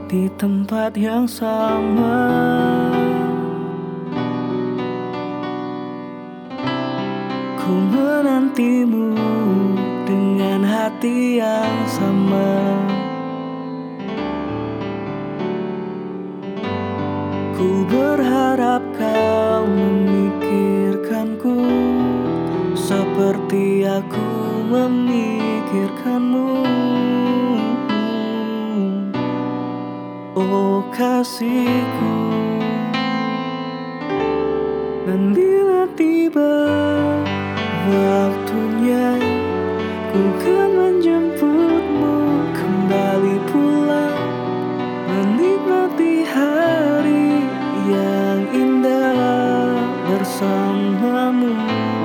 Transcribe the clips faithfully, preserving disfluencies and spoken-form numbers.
di tempat yang sama. Ku menantimu dengan hati yang sama. Ku berharap kau memikirkanku seperti aku memikirkanmu. Oh kasihku, dan bila tiba waktunya, ku kan menjemputmu kembali pulang, menikmati hari yang indah bersamamu.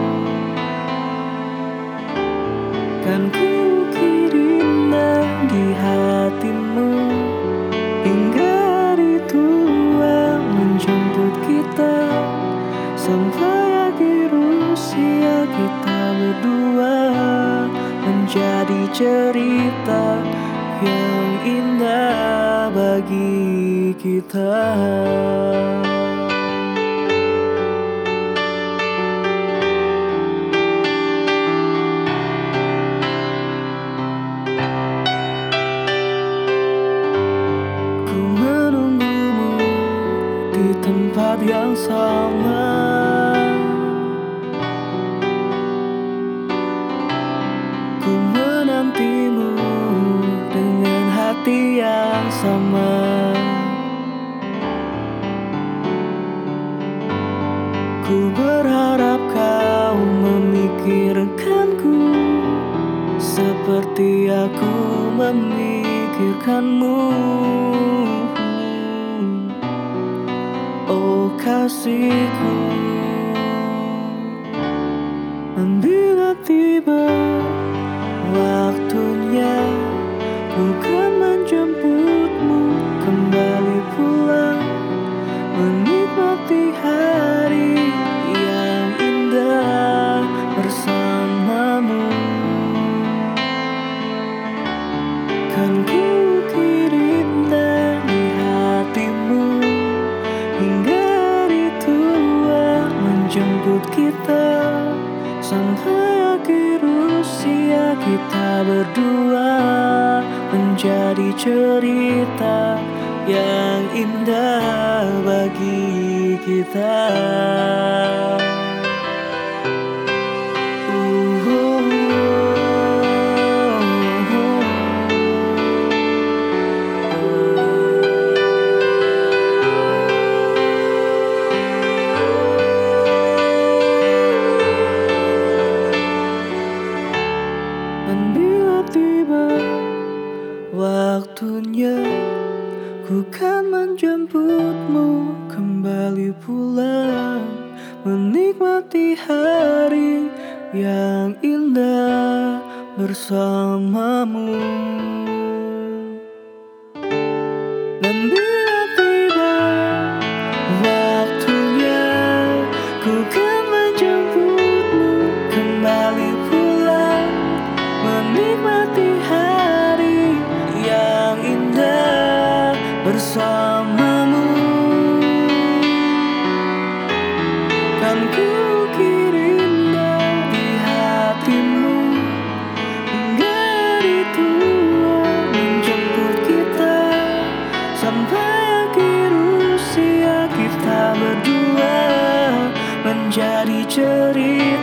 Kan ku kirim di hatimu hingga hari tua menjemput kita sampai akhir usia kita berdua, menjadi cerita yang indah bagi kita. Di tempat yang sama, ku menantimu dengan hati yang sama. Ku berharap kau memikirkanku seperti aku memikirkanmu. Oh kasihku, dan bila tiba waktunya, ku kan menjemputmu kembali pulang, menikmati hari yang indah bersamamu. Kan ku kirim dari hatimu hingga hari tua menjemput kita sampai akhir usia kita berdua, menjadi cerita yang indah bagi kita. Dan bila tiba waktunya, ku kan menjemputmu kembali pulang, menikmati hari yang indah bersamamu. Dan bila tiba waktunya, ku kan menjemputmu kembali pulang, menikmati hari yang indah bersamamu. Kan ku kirim dari hatimu hingga hari tua menjemput kita sampai akhir usia kita berdua, menjadi cerita